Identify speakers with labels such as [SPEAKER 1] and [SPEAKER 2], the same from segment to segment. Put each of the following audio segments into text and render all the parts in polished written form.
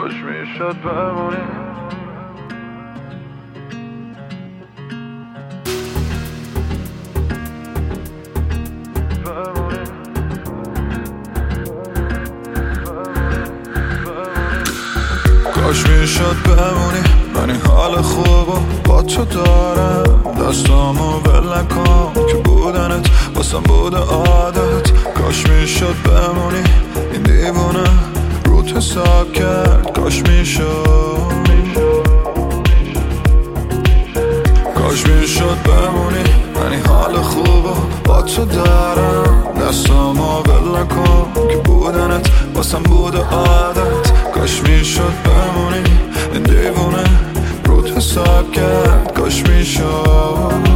[SPEAKER 1] کاش میشد بمونی. کاش میشد بمونی، من این حال خوبو با تو دارم. دستامو ول نکن که بودنت واسم بوده عادت. کاش میشد بمونی، این دیوونه روت حساب کرد. کاش میشد، کاش میشد بمونی، من این حال خوبو با تو دارم. دستامو ول نکن که بودنت واسم بوده عادت. کاش میشد بمونی، این دیوونه روت حساب کرد. کاش میشد،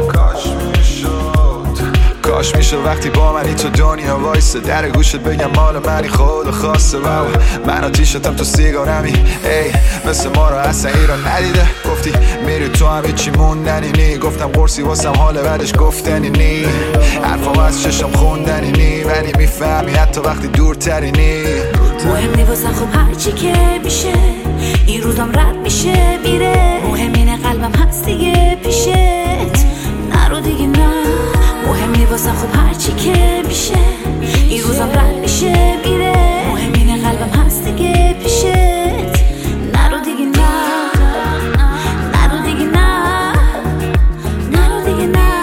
[SPEAKER 1] کاش میشد وقتی با منی تو دنیا وایسه. در گوشت بگم مال منی خود خواسته. واو من آتیشتم تو سیگارمی، ای مثل ما رو اصلا ایران ندیده. گفتی میری تو هم هیچی موندنی نی. گفتم قرصی واسم حال بعدش گفتنی نی. حرفام از چشم خوندنی نی، ولی میفهمی حتی وقتی دورتری نی.
[SPEAKER 2] مهم نی واسم خب هرچی که میشه، این روزم رد میشه میره. مهم اینه قلبم هست دیگه پیشت، نرو دیگه نه. مهم نی واسم خب هرچی که میشه، این روزم رد میشه میره. مهم اینه قلبم هست دیگه پیشت، نرو دیگه نه. نرو دیگه نه، نرو دیگه نه،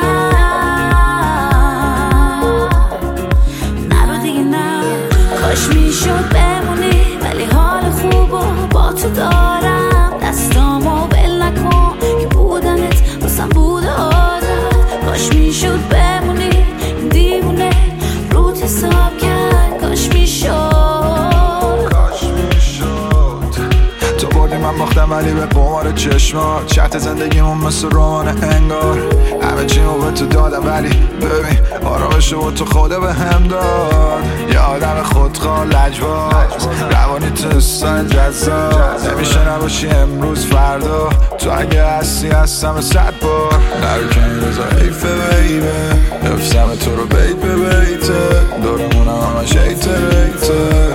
[SPEAKER 2] نرو دیگه نه. کاش میشد بمونی، ولی حال خوبو با تو دارم. دستامو ول نکن که بودنت واسم بوده عادت. کاش میشد بمونی، این دیوونه روت حساب کرد. کاش میشد،
[SPEAKER 1] کاش میشد. تو بردی من باختم ولی به قمار چشمات. شرط زندگیمون مثل رمان انگار. همه چیمو به تو دادم ولی ببین آرامشو تو خدا به هم داد. یه آدم خودخواه لجباز، روانی تو استان جذاب. نمیشه نباشی امروز فردا، تو اگه هستی هستم 100 بار. نرو که این روزا حیفه بیبه، حفظم تو رو بیت به بیته. دورمونم همش ایته ریته.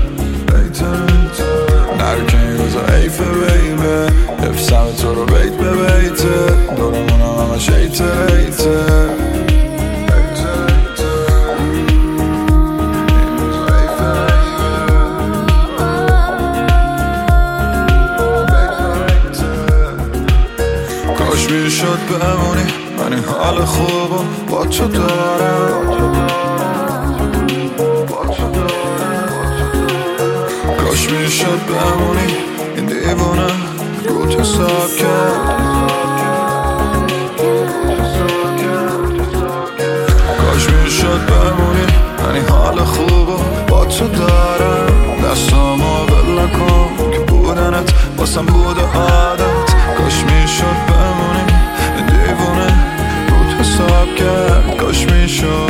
[SPEAKER 1] نرو که این روزا حیفه بیبه، حفظم تو رو بیت به بیته. دورمونم همش ایته ریته. کاش میشد بمونی، من این حال خوبو با تو دارم. کاش میشد بمونی، این دیوونه روت حساب کرد. کاش میشد بمونی، من این حال خوبو با تو دارم. دستامو ول نکن که بودنت واسم بوده عادت. کاش میشد بمونی، این دیوونه روت حساب کرد. کاش میشد.